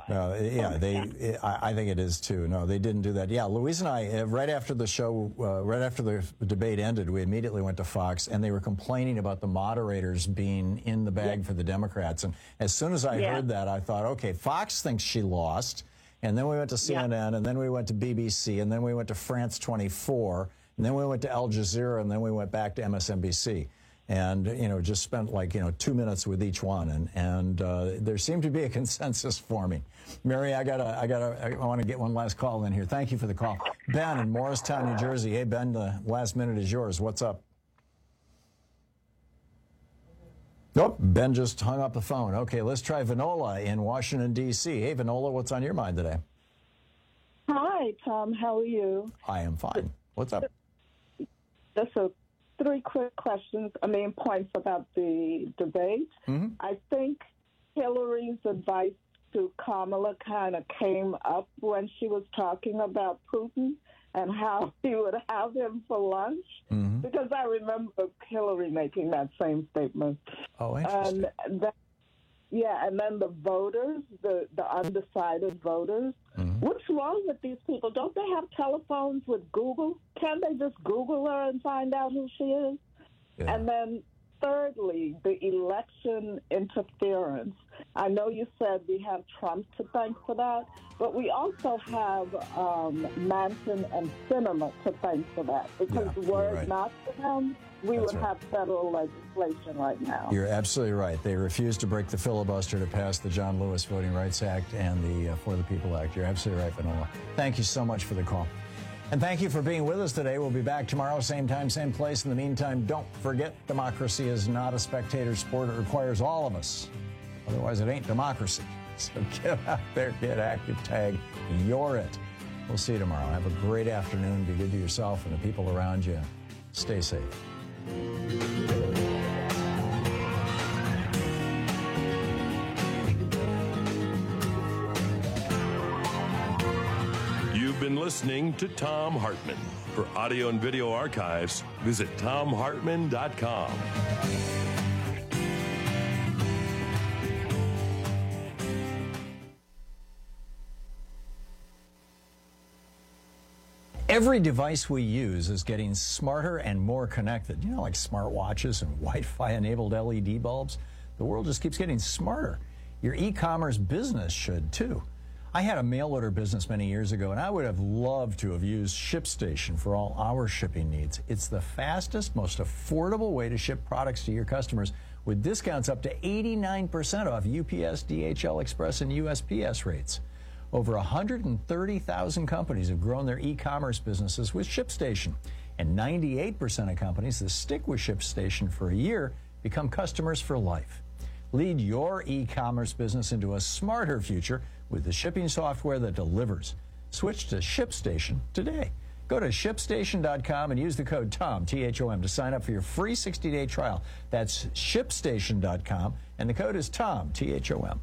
I think it is too. No, they didn't do that. Yeah, Louise and I, right after the show, right after the debate ended, we immediately went to Fox, and they were complaining about the moderators being in the bag for the Democrats. And as soon as I heard that, I thought, okay, Fox thinks she lost. And then we went to CNN, and then we went to BBC, and then we went to France 24, and then we went to Al Jazeera, and then we went back to MSNBC. And, just spent 2 minutes with each one. And there seemed to be a consensus forming. Mary, I want to get one last call in here. Thank you for the call. Ben in Morristown, New Jersey. Hey, Ben, the last minute is yours. What's up? Nope, Ben just hung up the phone. Okay, let's try Vanola in Washington, D.C. Hey, Vanola, what's on your mind today? Hi, Tom. How are you? I am fine. What's up? That's 3 quick questions, points about the debate. Mm-hmm. I think Hillary's advice to Kamala kind of came up when she was talking about Putin and how he would have him for lunch, because I remember Hillary making that same statement. Oh, interesting. And then the voters, the undecided voters, what's wrong with these people? Don't they have telephones with Google? Can't they just Google her and find out who she is? Yeah. And then thirdly, the election interference. I know you said we have Trump to thank for that, but we also have Manchin and Sinema to thank for that, because were it not for them, we would have federal legislation right now. You're absolutely right. They refused to break the filibuster to pass the John Lewis Voting Rights Act and the For the People Act. You're absolutely right, Vanola. Thank you so much for the call. And thank you for being with us today. We'll be back tomorrow, same time, same place. In the meantime, don't forget, democracy is not a spectator sport. It requires all of us. Otherwise, it ain't democracy. So get out there, get active, tag, you're it. We'll see you tomorrow. Have a great afternoon. Be good to yourself and the people around you. Stay safe. You've been listening to Thom Hartmann. For audio and video archives, visit ThomHartmann.com. Every device we use is getting smarter and more connected. Like smartwatches and Wi-Fi enabled LED bulbs. The world just keeps getting smarter. Your e-commerce business should too. I had a mail order business many years ago, and I would have loved to have used ShipStation for all our shipping needs. It's the fastest, most affordable way to ship products to your customers, with discounts up to 89% off UPS, DHL Express, and USPS rates. Over 130,000 companies have grown their e-commerce businesses with ShipStation, and 98% of companies that stick with ShipStation for a year become customers for life. Lead your e-commerce business into a smarter future with the shipping software that delivers. Switch to ShipStation today. Go to ShipStation.com and use the code TOM, T-H-O-M, to sign up for your free 60-day trial. That's ShipStation.com, and the code is TOM, T-H-O-M.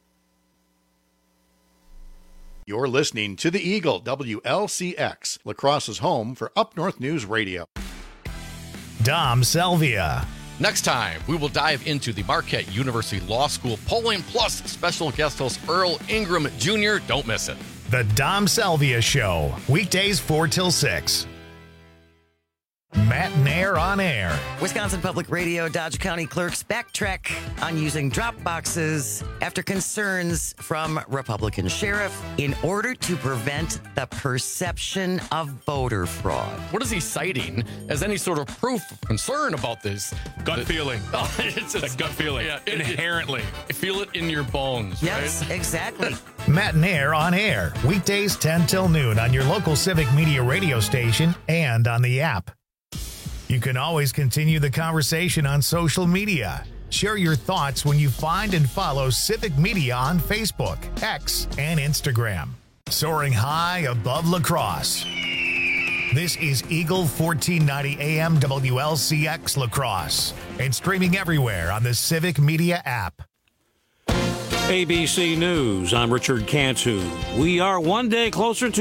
You're listening to The Eagle, WLCX, La Crosse's home for Up North News Radio. Dom Salvia. Next time, we will dive into the Marquette University Law School polling plus special guest host Earl Ingram Jr. Don't miss it. The Dom Salvia Show, weekdays 4 till 6. Matt Nair on air. Wisconsin Public Radio Dodge County clerks backtrack on using drop boxes after concerns from Republican sheriff in order to prevent the perception of voter fraud. What is he citing as any sort of proof of concern about this? Gut feeling. Oh, it's a gut feeling. Yeah, inherently. Feel it in your bones. Yes, right? Exactly. Matt Nair on air, weekdays 10 till noon on your local Civic Media radio station and on the app. You can always continue the conversation on social media. Share your thoughts when you find and follow Civic Media on Facebook, X, and Instagram. Soaring high above La Crosse. This is Eagle 1490 AM WLCX La Crosse and streaming everywhere on the Civic Media app. ABC News, I'm Richard Cantu. We are one day closer to